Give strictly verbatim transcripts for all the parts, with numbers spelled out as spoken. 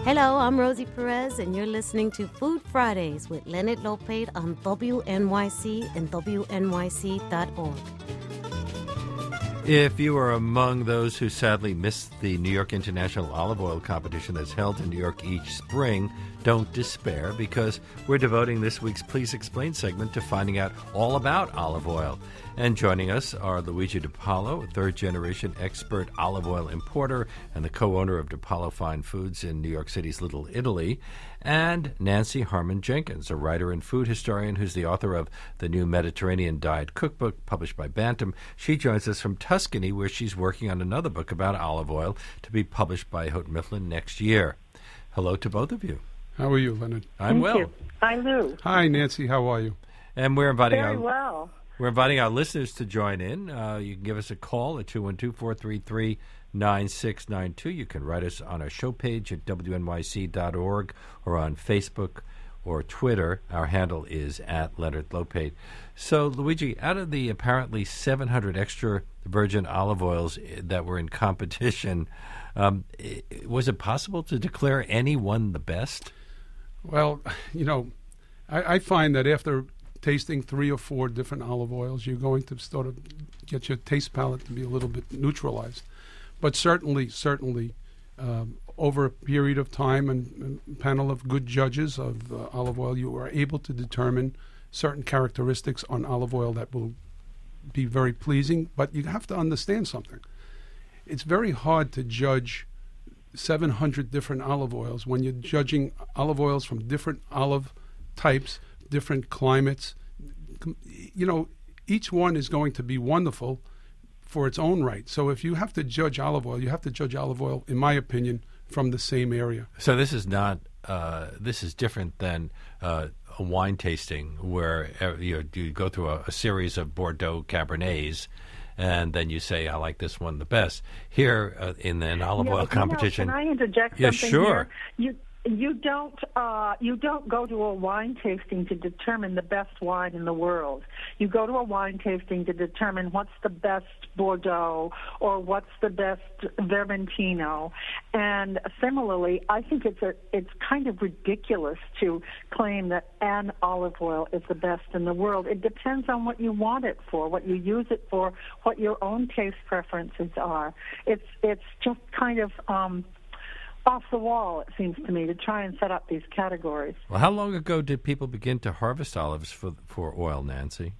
Hello, I'm Rosie Perez, and you're listening to Food Fridays with Leonard Lopate on W N Y C and W N Y C dot org. If you are among those who sadly missed the New York International Olive Oil Competition that's held in New York each spring, don't despair, because we're devoting this week's Please Explain segment to finding out all about olive oil. And joining us are Luigi DiPaolo, a third-generation expert olive oil importer and the co-owner of DiPaolo Fine Foods in New York City's Little Italy, and Nancy Harmon Jenkins, a writer and food historian who's the author of the new Mediterranean Diet Cookbook published by Bantam. She joins us from Tuscany, where she's working on another book about olive oil to be published by Houghton Mifflin next year. Hello to both of you. How are you, Leonard? I'm Thank well. You. Hi, Lou. Hi, Nancy. How are you? And we're inviting Very our well. we're inviting our listeners to join in. Uh, you can give us a call at two one two, four three three, nine six nine two. You can write us on our show page at W N Y C dot org or on Facebook or Twitter. Our handle is at Leonard Lopate. So, Luigi, out of the apparently seven hundred extra virgin olive oils that were in competition, um, was it possible to declare any one the best? Well, you know, I, I find that after tasting three or four different olive oils, you're going to sort of get your taste palate to be a little bit neutralized. But certainly, certainly, um, over a period of time and a panel of good judges of uh, olive oil, you are able to determine certain characteristics on olive oil that will be very pleasing. But you have to understand something. It's very hard to judge seven hundred different olive oils when you're judging olive oils from different olive types, different climates. You know, each one is going to be wonderful for its own right. So if you have to judge olive oil, you have to judge olive oil, in my opinion, from the same area. So this is not, uh, this is different than uh, a wine tasting where uh, you, you go through a, a series of Bordeaux Cabernets and then you say, I like this one the best. Here uh, in an olive yeah, oil competition. You know, can I interject yeah, something sure. here? You, You don't uh, you don't go to a wine tasting to determine the best wine in the world. You go to a wine tasting to determine what's the best Bordeaux or what's the best Vermentino. And similarly, I think it's a it's kind of ridiculous to claim that an olive oil is the best in the world. It depends on what you want it for, what you use it for, what your own taste preferences are. It's it's just kind of um, off the wall, it seems to me, to try and set up these categories. Well, how long ago did people begin to harvest olives for for oil, Nancy?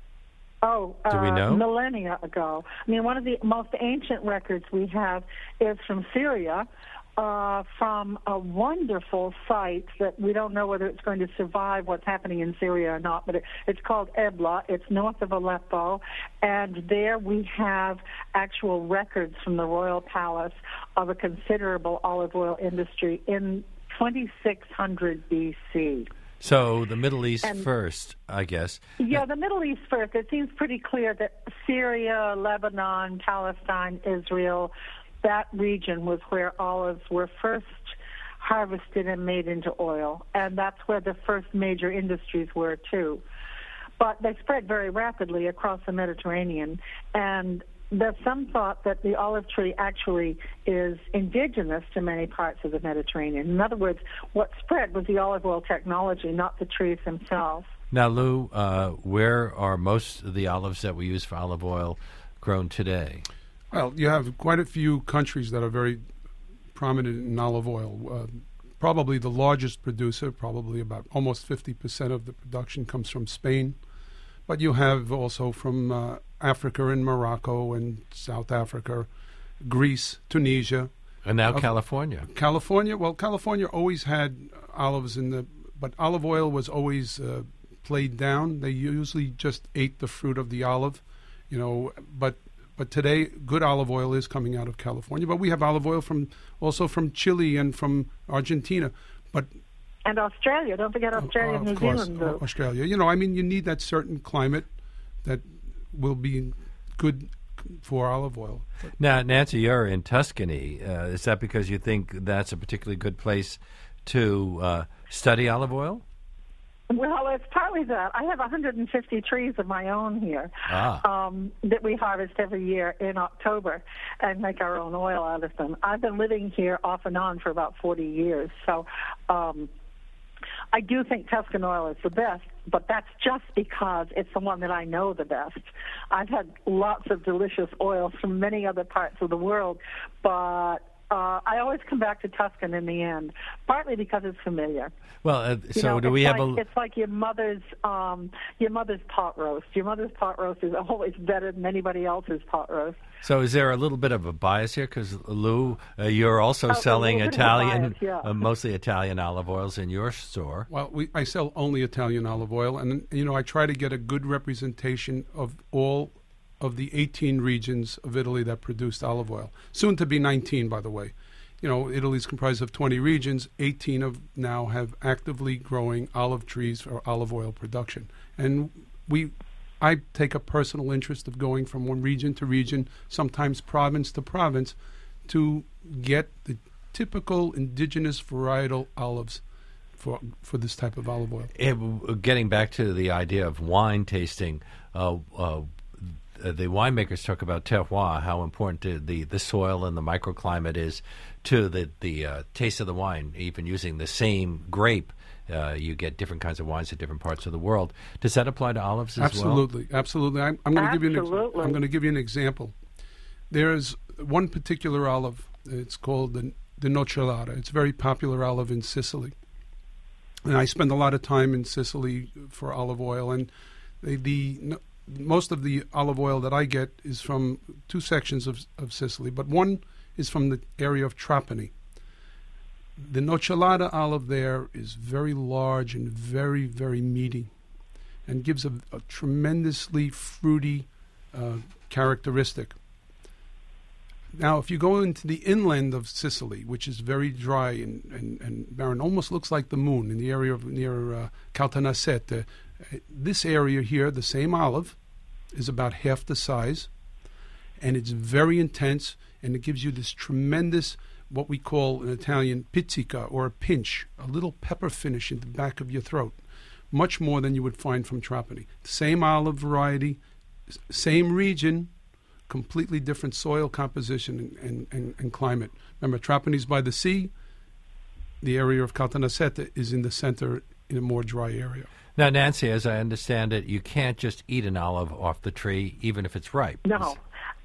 Oh, Do we uh, know? millennia ago. I mean, one of the most ancient records we have is from Syria, uh, from a wonderful site that we don't know whether it's going to survive what's happening in Syria or not, but it, it's called Ebla. It's north of Aleppo, and there we have actual records from the royal palace of a considerable olive oil industry in twenty-six hundred B C. So the Middle East And- first, I guess. Yeah, the Middle East first. It seems pretty clear that Syria, Lebanon, Palestine, Israel, that region was where olives were first harvested and made into oil, and that's where the first major industries were too. But they spread very rapidly across the Mediterranean, and there's some thought that the olive tree actually is indigenous to many parts of the Mediterranean. In other words, what spread was the olive oil technology, not the trees themselves. Now, Lou, uh, where are most of the olives that we use for olive oil grown today? Well, you have quite a few countries that are very prominent in olive oil. Uh, probably the largest producer, probably about almost fifty percent of the production comes from Spain. But you have also from uh, Africa and Morocco and South Africa, Greece, Tunisia. And now Uh, California. California, well, California always had olives in the, but olive oil was always uh, played down. They usually just ate the fruit of the olive, you know, but But today, good olive oil is coming out of California. But we have olive oil from also from Chile and from Argentina. But And Australia. Don't forget Australia uh, and New of course, Zealand, though. Australia. You know, I mean, you need that certain climate that will be good for olive oil. Now, Nancy, you're in Tuscany. Uh, is that because you think that's a particularly good place to uh, study olive oil? Well, it's partly that. I have one hundred fifty trees of my own here ah. um, that we harvest every year in October and make our own oil out of them. I've been living here off and on for about forty years, so um, I do think Tuscan oil is the best, but that's just because it's the one that I know the best. I've had lots of delicious oils from many other parts of the world, but Uh, I always come back to Tuscan in the end, partly because it's familiar. Well, uh, so you know, do we have like, a? It's like your mother's, um, your mother's pot roast. Your mother's pot roast is always better than anybody else's pot roast. So is there a little bit of a bias here? Because Lou, uh, you're also Oh, selling a little bit of a Italian, bias, yeah. uh, mostly Italian olive oils in your store. Well, we, I sell only Italian olive oil, and you know I try to get a good representation of all of the eighteen regions of Italy that produced olive oil. Soon to be nineteen, by the way. You know, Italy's comprised of twenty regions. eighteen of now have actively growing olive trees for olive oil production. And we, I take a personal interest of going from one region to region, sometimes province to province, to get the typical indigenous varietal olives for for this type of olive oil. It, getting back to the idea of wine tasting, uh, uh, the winemakers talk about terroir, how important the, the, the soil and the microclimate is to the, the uh, taste of the wine. Even using the same grape, uh, you get different kinds of wines in different parts of the world. Does that apply to olives as absolutely, well? Absolutely, absolutely. I'm, I'm going to give you an Absolutely. ex- I'm going to give you an example. There's one particular olive. It's called the the Nocellara. It's a very popular olive in Sicily, and I spend a lot of time in Sicily for olive oil. And the, the no, most of the olive oil that I get is from two sections of of Sicily, but one is from the area of Trapani. The Nocellara olive there is very large and very, very meaty, and gives a, a tremendously fruity uh, characteristic. Now, if you go into the inland of Sicily, which is very dry and, and, and barren, almost looks like the moon in the area of near uh, Caltanissette, uh, this area here, the same olive, is about half the size, and it's very intense, and it gives you this tremendous, what we call in Italian, pizzica, or a pinch, a little pepper finish in the back of your throat, much more than you would find from Trapani. Same olive variety, s- same region, completely different soil composition and, and, and, and climate. Remember, Trapani's by the sea. The area of Caltanissette is in the center in a more dry area. Now, Nancy, as I understand it, you can't just eat an olive off the tree, even if it's ripe. No.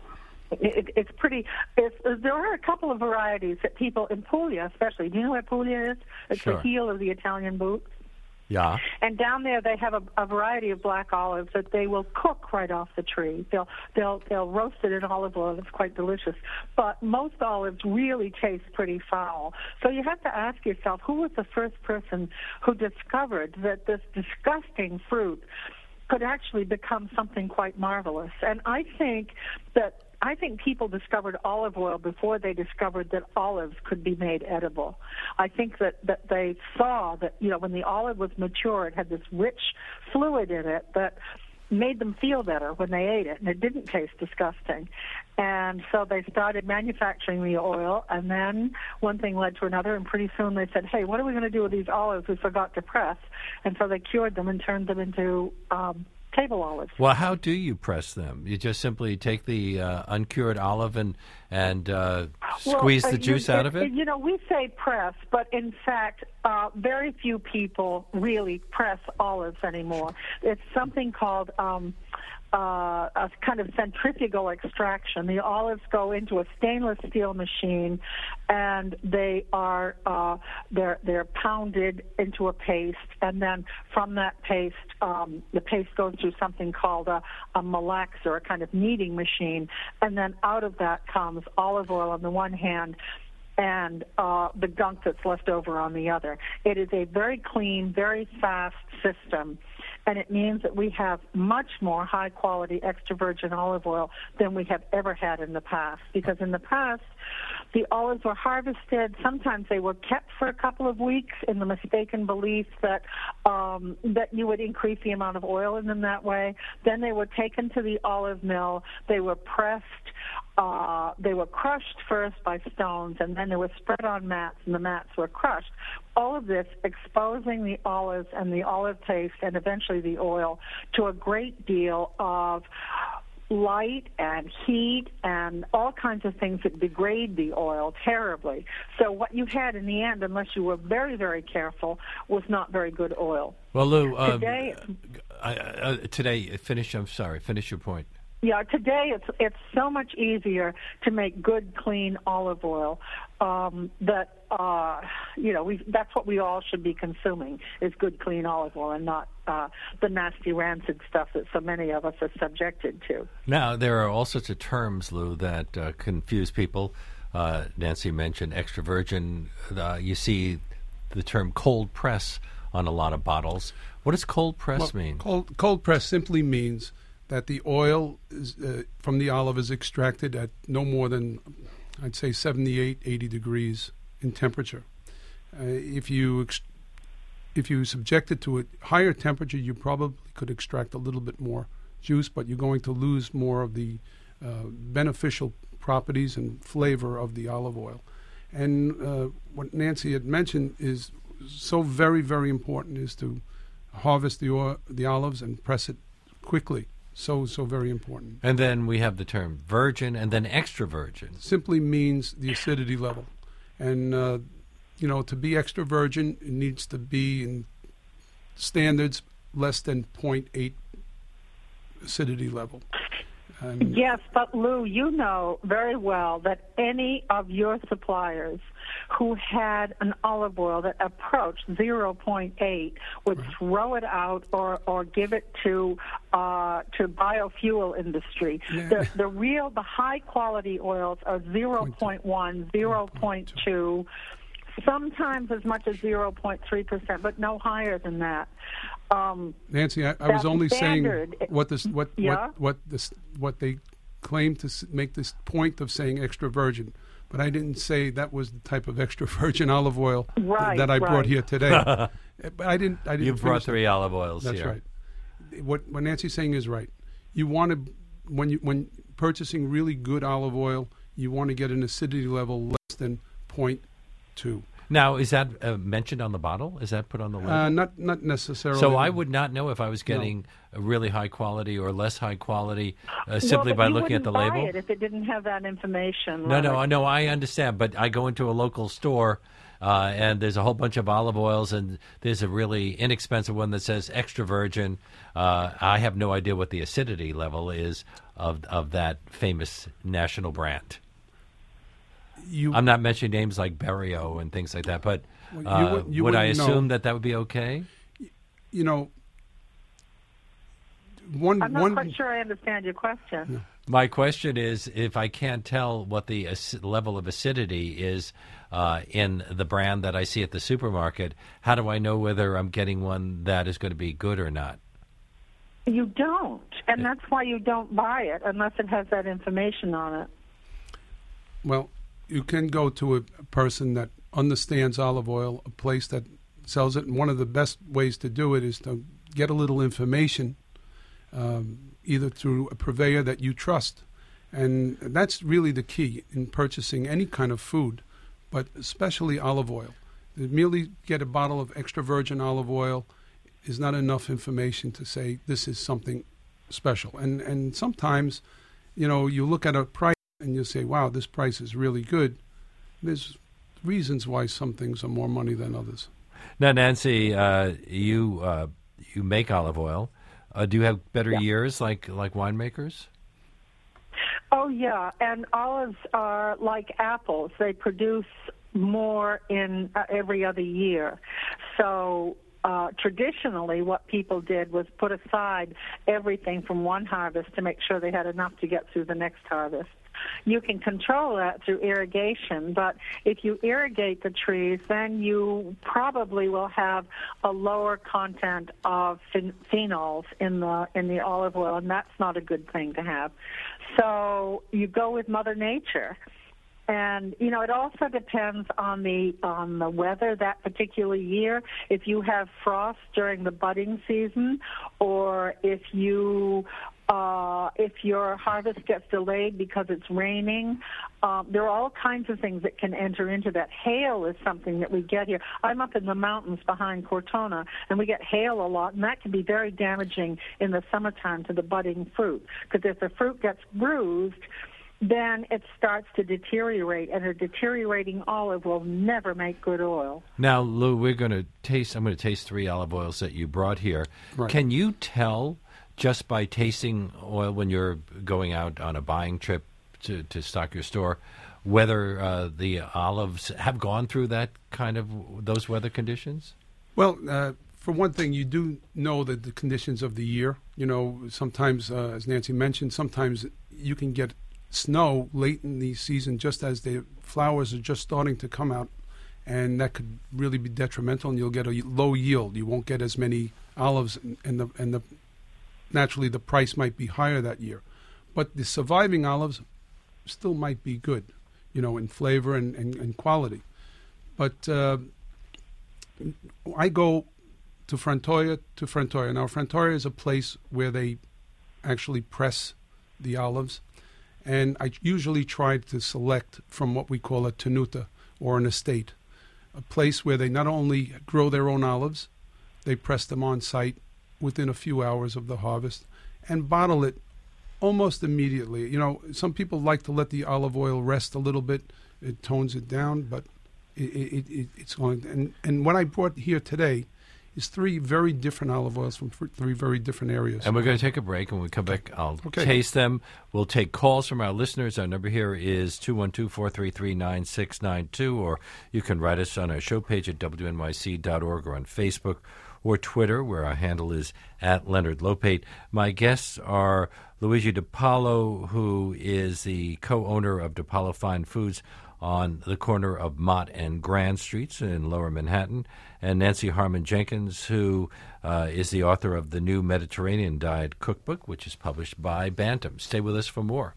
It, it's pretty. It's, there are a couple of varieties that people in Puglia, especially. Do you know what Puglia is? It's Sure. the heel of the Italian boot. Yeah. And down there, they have a, a variety of black olives that they will cook right off the tree. They'll they'll they'll roast it in olive oil. It's quite delicious. But most olives really taste pretty foul. So you have to ask yourself, who was the first person who discovered that this disgusting fruit could actually become something quite marvelous? And I think that. I think people discovered olive oil before they discovered that olives could be made edible. I think that, that they saw that, you know, when the olive was mature, it had this rich fluid in it that made them feel better when they ate it, and it didn't taste disgusting. And so they started manufacturing the oil, and then one thing led to another, and pretty soon they said, hey, what are we going to do with these olives we forgot to press? And so they cured them and turned them into um, table olives. Well, how do you press them? You just simply take the uh, uncured olive and and uh, squeeze well, the uh, juice you, out of it? You know, we say press, but in fact, uh, very few people really press olives anymore. It's something called um, uh, a kind of centrifugal extraction. The olives go into a stainless steel machine, and they are uh, they're they're pounded into a paste, and then from that paste, um, the paste goes through something called a, a malaxer, a kind of kneading machine, and then out of that comes olive oil on the one hand and uh, the gunk that's left over on the other. It is a very clean, very fast system, and it means that we have much more high-quality extra virgin olive oil than we have ever had in the past. Because in the past, The olives were harvested. Sometimes they were kept for a couple of weeks in the mistaken belief that um, that you would increase the amount of oil in them that way. Then they were taken to the olive mill. They were pressed. Uh, they were crushed first by stones, and then they were spread on mats, and the mats were crushed. All of this exposing the olives and the olive paste and eventually the oil to a great deal of light and heat and all kinds of things that degrade the oil terribly. So what you had in the end, unless you were very, very careful, was not very good oil. Well, Lou, uh, today, I, uh, today, finish, I'm sorry, finish your point. Yeah, today it's it's so much easier to make good, clean olive oil um, that uh, you know we that's what we all should be consuming is good, clean olive oil, and not uh, the nasty, rancid stuff that so many of us are subjected to. Now there are all sorts of terms, Lou, that uh, confuse people. Uh, Nancy mentioned extra virgin. Uh, you see the term cold press on a lot of bottles. What does cold press well, mean? Cold, cold press simply means that the oil is, uh, from the olive is extracted at no more than, I'd say, seventy-eight, eighty degrees in temperature. Uh, if you ex- if you subject it to a higher temperature, you probably could extract a little bit more juice, but you're going to lose more of the uh, beneficial properties and flavor of the olive oil. And uh, what Nancy had mentioned is so very, very important is to harvest the oil, the olives and press it quickly. So, so very important. And then we have the term virgin and then extra virgin. Simply means the acidity level. And, uh, you know, to be extra virgin, it needs to be in standards less than zero point eight acidity level. And yes, but Lou, you know very well that any of your suppliers who had an olive oil that approached zero point eight would right. throw it out or, or give it to uh, to biofuel industry. Yeah. The, the real, the high quality oils are zero point one, zero point two, sometimes as much as zero point three percent, but no higher than that. Um, Nancy, I, I was only standard. saying what this, what, yeah? what, what this, what they claim to s- make this point of saying extra virgin, but I didn't say that was the type of extra virgin olive oil right, that I right. brought here today. But I didn't. I didn't. You brought three that. olive oils That's here. right. What what Nancy's saying is right. You want to when you when purchasing really good olive oil, you want to get an acidity level less than zero point two. Now, is that uh, mentioned on the bottle? Is that put on the label? Uh, not not necessarily. So I would not know if I was getting no. a really high quality or less high quality uh, simply well, by you looking at the buy label. It if it didn't have that information. No, right? no, no. I understand, but I go into a local store uh, and there's a whole bunch of olive oils, and there's a really inexpensive one that says extra virgin. Uh, I have no idea what the acidity level is of of that famous national brand. You, I'm not mentioning names like Berio and things like that, but Well, you uh, would- you would I wouldn't assume know. that that would be okay? you know, one I'm not one. quite sure I understand your question. My question is, if I can't tell what the ac- level of acidity is uh, in the brand that I see at the supermarket, how do I know whether I'm getting one that is going to be good or not? You don't, and that's why you don't buy it unless it has that information on it. Well, you can go to a person that understands olive oil, a place that sells it, and one of the best ways to do it is to get a little information, um, either through a purveyor that you trust. And that's really the key in purchasing any kind of food, but especially olive oil. To merely get a bottle of extra virgin olive oil is not enough information to say this is something special. And and sometimes, you know, you look at a price and you say, wow, this price is really good. There's reasons why some things are more money than others. Now, Nancy, uh, you uh, you make olive oil. Uh, do you have better Yeah. years like like winemakers? Oh, yeah, and olives are like apples. They produce more in uh, every other year. So uh, traditionally what people did was put aside everything from one harvest to make sure they had enough to get through the next harvest. You can control that through irrigation, but if you irrigate the trees, then you probably will have a lower content of phen- phenols in the in the olive oil, and that's not a good thing to have. So you go with Mother Nature. And, you know, it also depends on the on the weather that particular year. If you have frost during the budding season, or if you uh, if your harvest gets delayed because it's raining, um, there are all kinds of things that can enter into that. Hail is something that we get here. I'm up in the mountains behind Cortona, and we get hail a lot, and that can be very damaging in the summertime to the budding fruit, because if the fruit gets bruised, then it starts to deteriorate, and a deteriorating olive will never make good oil. Now, Lou, we're going to taste, I'm going to taste three olive oils that you brought here. Right. Can you tell just by tasting oil when you're going out on a buying trip to, to stock your store whether uh, the olives have gone through that kind of, those weather conditions? Well, uh, for one thing, you do know that the conditions of the year, you know, sometimes, uh, as Nancy mentioned, sometimes you can get snow late in the season just as the flowers are just starting to come out, and that could really be detrimental, and you'll get a low yield. You won't get as many olives, and, and the and the naturally the price might be higher that year. But the surviving olives still might be good, you know, in flavor and, and, and quality. But uh, I go to Frantoia, to Frantoia. Now, Frantoia is a place where they actually press the olives, and I usually try to select from what we call a tenuta, or an estate, a place where they not only grow their own olives, they press them on site within a few hours of the harvest and bottle it almost immediately. You know, some people like to let the olive oil rest a little bit. It tones it down, but it, it, it, it's going. And, and what I brought here today is three very different olive oils from three very different areas. And we're going to take a break, and when we come back, I'll Okay. taste them. We'll take calls from our listeners. Our number here is two one two, four three three, nine six nine two, or you can write us on our show page at W N Y C dot org, or on Facebook or Twitter, where our handle is at Leonard Lopate. My guests are Luigi DiPaolo, who is the co-owner of DiPaolo Fine Foods on the corner of Mott and Grand Streets in Lower Manhattan, and Nancy Harmon Jenkins, who uh, is the author of the new Mediterranean Diet Cookbook, which is published by Bantam. Stay with us for more.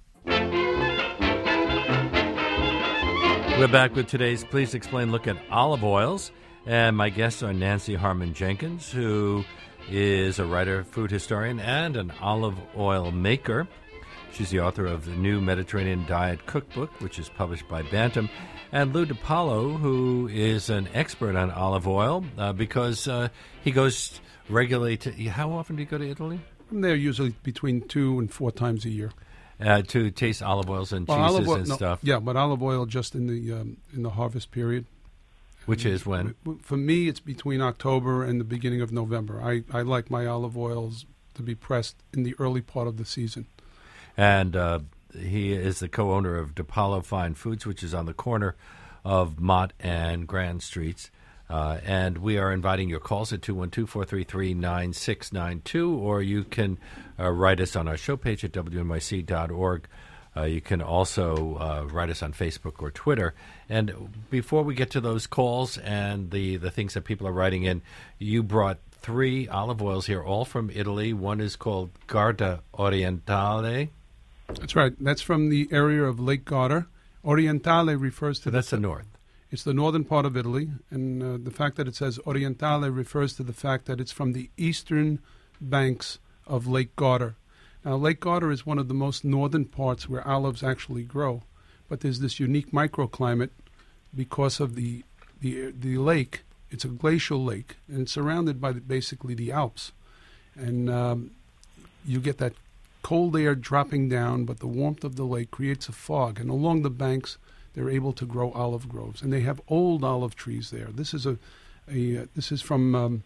We're back with today's Please Explain look at olive oils, and my guests are Nancy Harmon Jenkins, who is a writer, food historian, and an olive oil maker. She's the author of the new Mediterranean Diet Cookbook, which is published by Bantam. And Lou DiPaolo, who is an expert on olive oil uh, because uh, he goes regularly to... How often do you go to Italy? I'm there usually between two and four times a year. Uh, to taste olive oils and Well, cheeses olive oil, and no, stuff. Yeah, but olive oil just in the um, in the harvest period. Which is when? For me, it's between October and the beginning of November. I, I like my olive oils to be pressed in the early part of the season. And uh, he is the co-owner of DiPaolo Fine Foods, which is on the corner of Mott and Grand Streets. Uh, and we are inviting your calls at two one two, four three three, nine six nine two, or you can uh, write us on our show page at W N Y C dot org. Uh, you can also uh, write us on Facebook or Twitter. And before we get to those calls and the, the things that people are writing in, you brought three olive oils here, all from Italy. One is called Garda Orientale. That's right. That's from the area of Lake Garda. Orientale refers to... So that's the north. It's the northern part of Italy, and uh, the fact that it says Orientale refers to the fact that it's from the eastern banks of Lake Garda. Now, Lake Garda is one of the most northern parts where olives actually grow, but there's this unique microclimate because of the the the lake. It's a glacial lake, and it's surrounded by the, basically the Alps, and um, you get that cold air dropping down, but the warmth of the lake creates a fog, and along the banks they're able to grow olive groves, and they have old olive trees there. This is a, a uh, this is from um,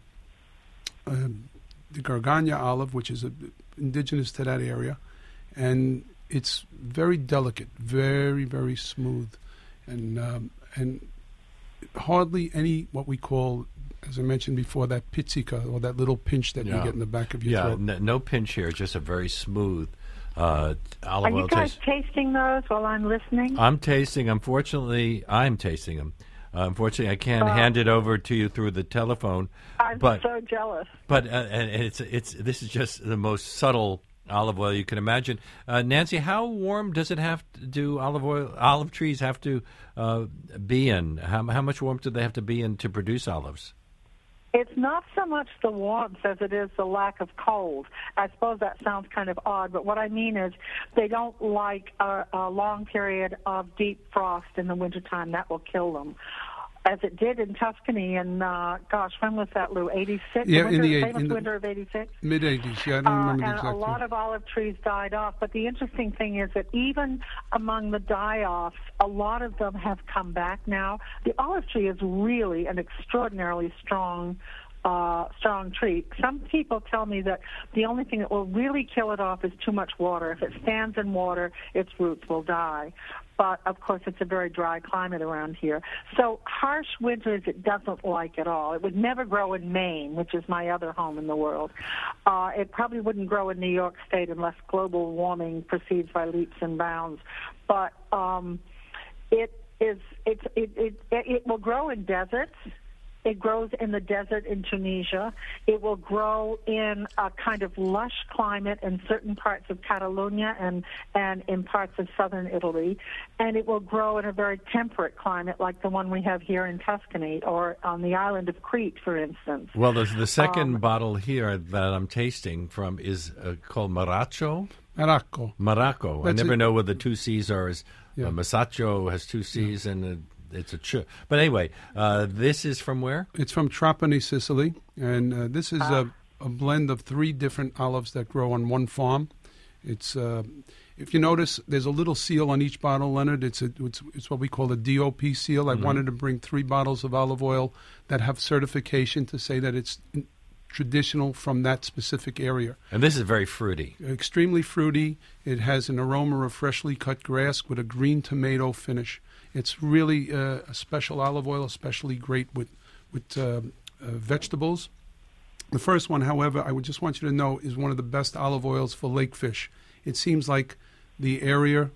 uh, the Gargagna olive, which is a, indigenous to that area, and it's very delicate, very very smooth, and um, and hardly any what we call, as I mentioned before, that pizzica, or that little pinch that Yeah. you get in the back of your Yeah, throat. n- no pinch here, just a very smooth uh, olive Are oil you guys taste. tasting those while I'm listening? I'm tasting. Unfortunately, I'm tasting them. Uh, unfortunately, I can't Oh. hand it over to you through the telephone. I'm but so jealous. but uh, and it's it's this is just the most subtle olive oil you can imagine. Uh, Nancy, how warm does it have to do olive oil? Olive trees have to uh, be in? How, how much warmth do they have to be in to produce olives? It's not so much the warmth as it is the lack of cold. I suppose that sounds kind of odd, but what I mean is they don't like a, a long period of deep frost in the wintertime. That will kill them. As it did in Tuscany in, uh, gosh, when was that, Lou? eighty-six? Yeah, the winter, in the, eight, famous in the winter of eighty-six? mid-eighties, yeah, I don't Uh, remember the and exact a lot year. of olive trees died off. But the interesting thing is that even among the die-offs, a lot of them have come back now. The olive tree is really an extraordinarily strong Uh, strong tree. Some people tell me that the only thing that will really kill it off is too much water. If it stands in water, its roots will die. But, of course, it's a very dry climate around here. So harsh winters it doesn't like at all. It would never grow in Maine, which is my other home in the world. Uh, it probably wouldn't grow in New York State unless global warming proceeds by leaps and bounds. But um, it is it, it, it, it will grow in deserts. It grows in the desert in Tunisia. It will grow in a kind of lush climate in certain parts of Catalonia and, and in parts of southern Italy. And it will grow in a very temperate climate like the one we have here in Tuscany or on the island of Crete, for instance. Well, the, the second Um, bottle here that I'm tasting from is uh, called Maracco. Maracco. Maracco. I That's never it. know whether two C's are as Yeah. uh, Masaccio has two C's and uh, it's a ch. But anyway, uh, this is from where? It's from Trapani, Sicily, and uh, this is a, a blend of three different olives that grow on one farm. It's uh, if you notice, there's a little seal on each bottle, Leonard. It's a, it's, it's what we call a D O P seal. I Mhm. wanted to bring three bottles of olive oil that have certification to say that it's traditional from that specific area. And this is very fruity. Extremely fruity. It has an aroma of freshly cut grass with a green tomato finish. It's really uh, a special olive oil, especially great with with uh, uh, vegetables. The first one, however, I would just want you to know, is one of the best olive oils for lake fish. It seems like the area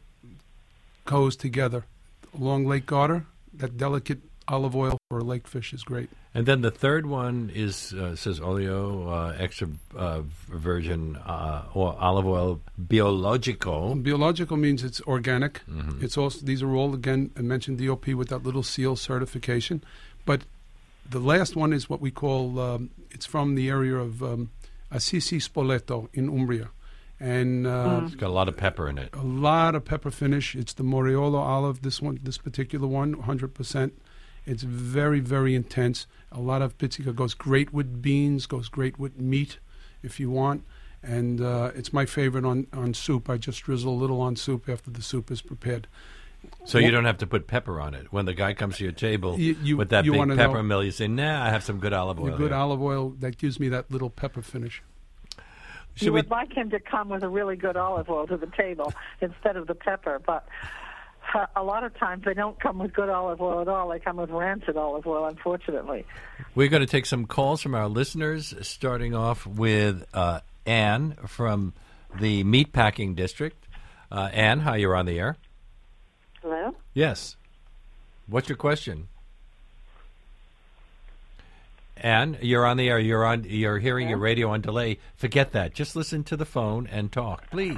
goes together. Along Lake Garda, that delicate olive oil for a lake fish is great. And then the third one is uh, says oleo uh, extra uh, virgin uh, or olive oil biologico. Biological means it's organic. Mhm. It's also these are all again I mentioned D O P with that little seal certification, but the last one is what we call um, it's from the area of um, Assisi Spoleto in Umbria, and uh, It's got a lot of pepper in it. a lot of pepper finish. It's the Moriolo olive. This one, this particular one, one hundred percent. It's very, very intense. A lot of pizzica goes great with beans, goes great with meat if you want. And uh, it's my favorite on, on soup. I just drizzle a little on soup after the soup is prepared. So you don't have to put pepper on it. When the guy comes to your table You- you- with that you big wanna pepper know- mill, you say, nah, I have some good olive oil The good here. olive oil, that gives me that little pepper finish. Should you we- would like him to come with a really good olive oil to the table instead of the pepper, but uh, a lot of times they don't come with good olive oil at all. They come with rancid olive oil, unfortunately. We're going to take some calls from our listeners, starting off with uh, Anne from the Meatpacking District. Uh, Anne, hi, you're on the air. Hello? Yes. What's your question? Anne, you're on the air. You're on. You're hearing your radio on delay. Forget that. Just listen to the phone and talk, please.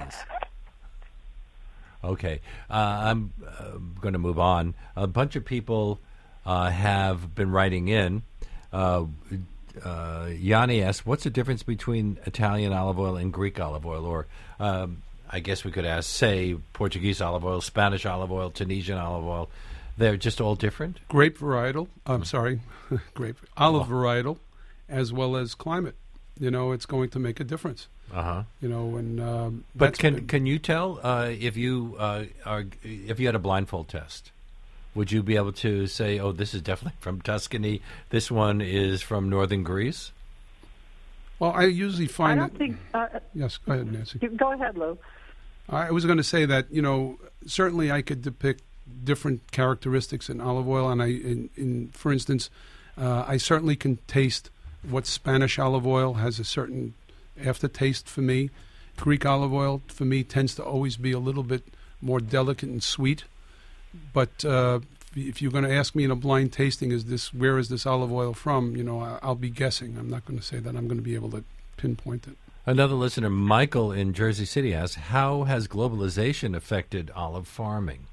Okay. Uh, I'm uh, going to move on. A bunch of people uh, have been writing in. Uh, uh, Yanni asks, what's the difference between Italian olive oil and Greek olive oil? Or um, I guess we could ask, say, Portuguese olive oil, Spanish olive oil, Tunisian olive oil. They're just all different? Grape varietal, I'm sorry, grape, olive varietal, as well as climate. You know, it's going to make a difference. Uh-huh. You know, and um, But that's can been- can you tell uh, if you uh, are if you had a blindfold test? Would you be able to say, "Oh, this is definitely from Tuscany. This one is from northern Greece"? Well, I usually I find don't that. think. Uh, Yes, go ahead, Nancy. you, go ahead, Lou. I was going to say that, you know, certainly I could depict different characteristics in olive oil, and I, in, in for instance, uh, I certainly can taste what Spanish olive oil has a certain aftertaste for me. Greek olive oil, for me, tends to always be a little bit more delicate and sweet. But uh, if you're going to ask me in a blind tasting, is this where is this olive oil from? You know, I, I'll be guessing. I'm not going to say that I'm going to be able to pinpoint it. Another listener, Michael in Jersey City, asks, how has globalization affected olive farming?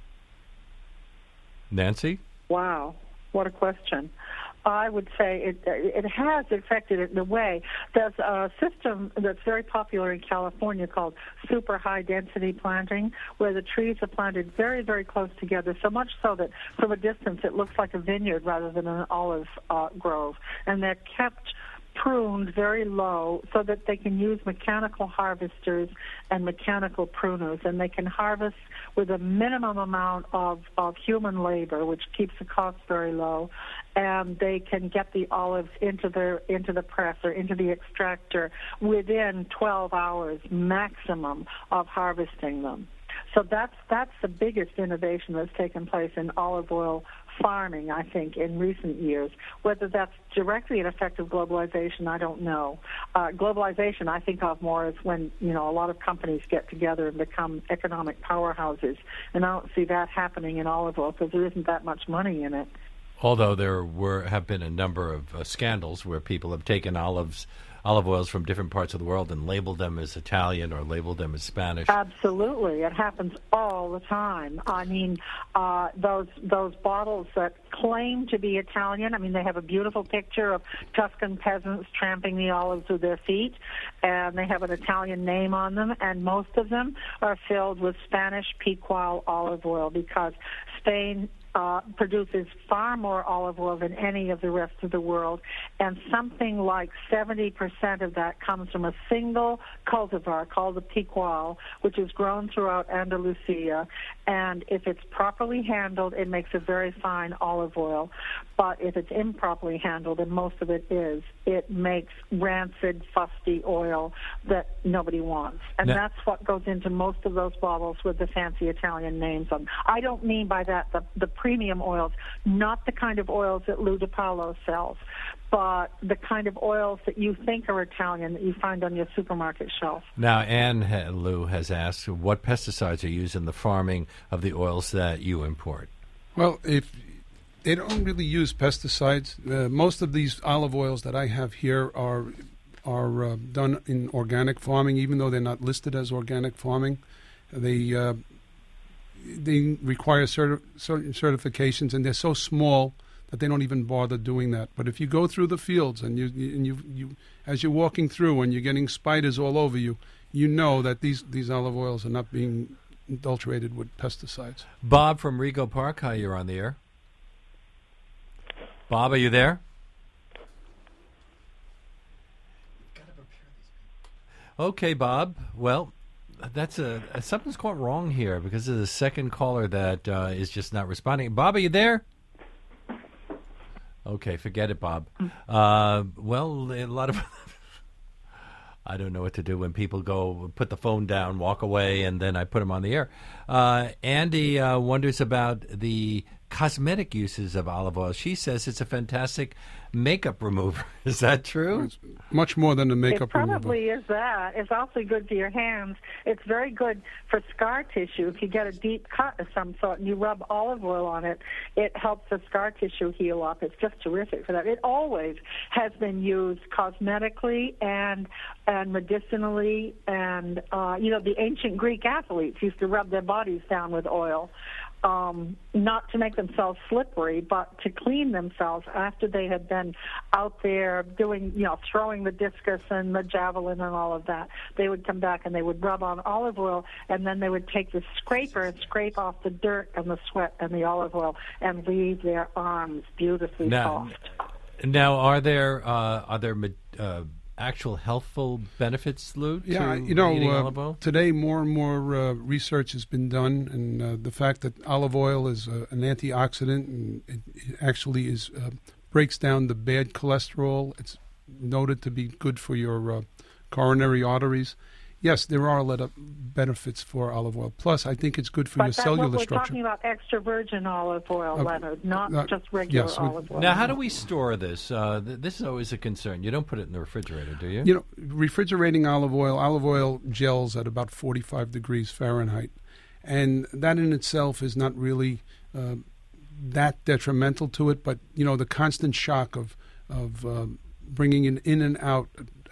Nancy? Wow, what a question. I would say it it has affected it in a way. There's a system that's very popular in California called super high density planting, where the trees are planted very, very close together, so much so that from a distance it looks like a vineyard rather than an olive uh, grove. And they're kept pruned very low so that they can use mechanical harvesters and mechanical pruners, and they can harvest with a minimum amount of, of human labor, which keeps the cost very low, and they can get the olives into the into the press or into the extractor within twelve hours maximum of harvesting them. So that's that's the biggest innovation that's taken place in olive oil farming, I think, in recent years. Whether that's directly an effect of globalization, I don't know. Uh, globalization, I think of more as when, you know, a lot of companies get together and become economic powerhouses, and I don't see that happening in olive oil because there isn't that much money in it. Although there were have been a number of uh, scandals where people have taken olives, olive oils from different parts of the world and labeled them as Italian or labeled them as Spanish. Absolutely, it happens all the time. I mean, uh, those those bottles that claim to be Italian. I mean, they have a beautiful picture of Tuscan peasants tramping the olives with their feet, and they have an Italian name on them. And most of them are filled with Spanish Picual olive oil because Spain Uh, produces far more olive oil than any of the rest of the world, and something like seventy percent of that comes from a single cultivar called the Picual, which is grown throughout Andalusia, and if it's properly handled, it makes a very fine olive oil. But if it's improperly handled, and most of it is, it makes rancid, fusty oil that nobody wants. And now, that's what goes into most of those bottles with the fancy Italian names on them. I don't mean by that the, the premium oils, not the kind of oils that Lou DiPaolo sells, but the kind of oils that you think are Italian that you find on your supermarket shelf. Now, Anne Lou has asked, what pesticides are used in the farming of the oils that you import? Well, if they don't really use pesticides. Uh, most of these olive oils that I have here are are uh, done in organic farming, even though they're not listed as organic farming. They uh, they require certi- certain certifications, and they're so small that they don't even bother doing that. But if you go through the fields and you and you, you as you're walking through and you're getting spiders all over you, you know that these, these olive oils are not being adulterated with pesticides. Bob from Rego Park, hi, you're on the air. Bob, are you there? Okay, Bob. Well, that's a something's gone wrong here because there's a second caller that uh, is just not responding. Bob, are you there? Okay, forget it, Bob. Uh, well, a lot of I don't know what to do when people go put the phone down, walk away, and then I put them on the air. Uh, Andy uh, wonders about the cosmetic uses of olive oil. She says it's a fantastic makeup remover. Is that true? It's much more than a makeup remover. It probably is that. It's also good for your hands. It's very good for scar tissue. If you get a deep cut of some sort and you rub olive oil on it, it helps the scar tissue heal up. It's just terrific for that. It always has been used cosmetically and and medicinally, and uh, you know, the ancient Greek athletes used to rub their bodies down with oil. Um, not to make themselves slippery, but to clean themselves after they had been out there doing, you know, throwing the discus and the javelin and all of that. They would come back and they would rub on olive oil, and then they would take the scraper and scrape off the dirt and the sweat and the olive oil and leave their arms beautifully now, soft. Now, are there uh, are there uh, actual healthful benefits, Lou, to yeah, you know, eating uh, olive oil? Today more and more uh, research has been done, and uh, the fact that olive oil is uh, an antioxidant and it, it actually is uh, breaks down the bad cholesterol. It's noted to be good for your uh, coronary arteries. Yes, there are a lot of benefits for olive oil. Plus, I think it's good for but your that, cellular we're structure. talking about extra virgin olive oil, Uh, Leonard, not uh, just regular yes, we- olive oil. Now, how do we store this? Uh, th- this is always a concern. You don't put it in the refrigerator, do you? You know, refrigerating olive oil, olive oil gels at about forty-five degrees Fahrenheit. And that in itself is not really uh, that detrimental to it. But, you know, the constant shock of, of uh, bringing it in and out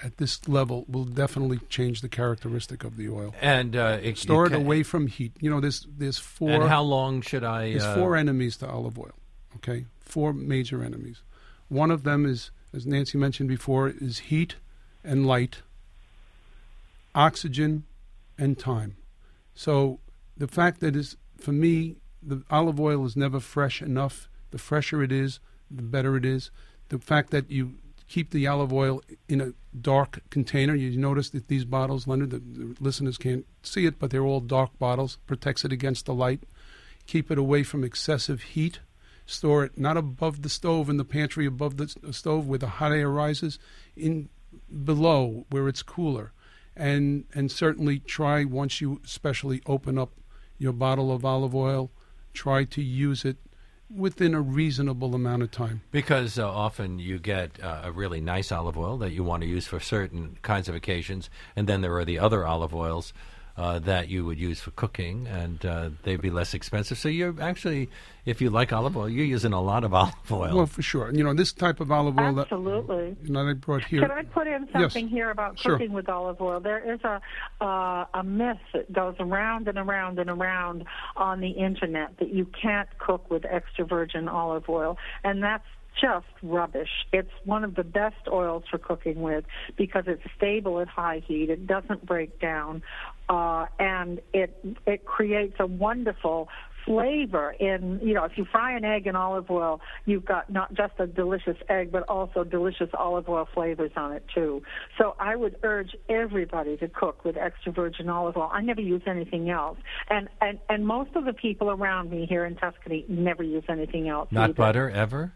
at this level will definitely change the characteristic of the oil. And uh, it, store it can, away from heat. You know, there's there's four. And how long should I? There's uh, four enemies to olive oil. Okay, four major enemies. One of them is, as Nancy mentioned before, is heat and light, oxygen, and time. So the fact that is, for me, the olive oil is never fresh enough. The fresher it is, the better it is. The fact that you keep the olive oil in a dark container. You notice that these bottles, Leonard, the, the listeners can't see it, but they're all dark bottles. Protects it against the light. Keep it away from excessive heat. Store it not above the stove in the pantry, above the stove where the hot air rises, in below where it's cooler. And and certainly try, once you especially open up your bottle of olive oil, try to use it within a reasonable amount of time. Because uh, often you get uh, a really nice olive oil that you want to use for certain kinds of occasions, and then there are the other olive oils uh, that you would use for cooking, and uh, they'd be less expensive. So you're actually, if you like olive oil, you're using a lot of olive oil. Well, for sure. You know, this type of olive oil Absolutely. that you know, I brought here. Can I put in something yes. here about Sure. cooking with olive oil? There is a uh, a myth that goes around and around and around on the internet that you can't cook with extra virgin olive oil, and that's just rubbish. It's one of the best oils for cooking with because it's stable at high heat. It doesn't break down, uh, and it it creates a wonderful flavor in, you know, if you fry an egg in olive oil, you've got not just a delicious egg, but also delicious olive oil flavors on it, too. So I would urge everybody to cook with extra virgin olive oil. I never use anything else. And, and, and most of the people around me here in Tuscany never use anything else. Not either. butter, ever?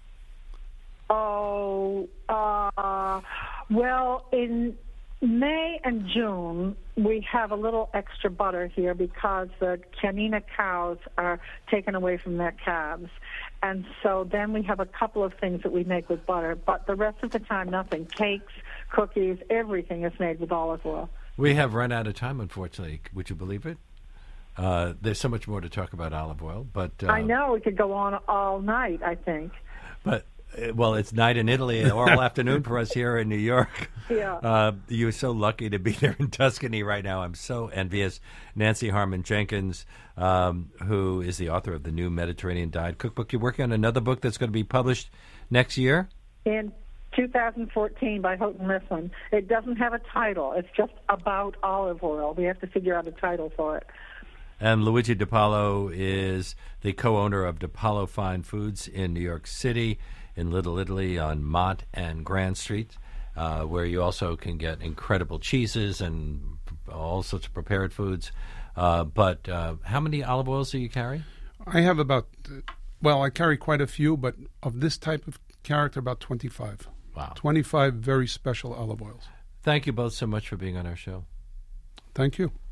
Oh, uh, well, in May and June, we have a little extra butter here because the Canina cows are taken away from their calves. And so then we have a couple of things that we make with butter, but the rest of the time, nothing. Cakes, cookies, everything is made with olive oil. We have run out of time, unfortunately. Would you believe it? Uh, there's so much more to talk about olive oil, but uh, I know we could go on all night, I think. But well, it's night in Italy or all afternoon for us here in New York. Yeah. Uh, you're so lucky to be there in Tuscany right now. I'm so envious. Nancy Harmon Jenkins, um, who is the author of the new Mediterranean Diet Cookbook. You're working on another book that's going to be published next year? In two thousand fourteen by Houghton Mifflin. It doesn't have a title. It's just about olive oil. We have to figure out a title for it. And Luigi DiPaolo is the co-owner of DiPaolo Fine Foods in New York City, in Little Italy on Mott and Grand Street, uh, where you also can get incredible cheeses and all sorts of prepared foods. Uh, but uh, how many olive oils do you carry? I have about, uh, well, I carry quite a few, but of this type of character, about twenty-five. Wow. twenty-five very special olive oils. Thank you both so much for being on our show. Thank you.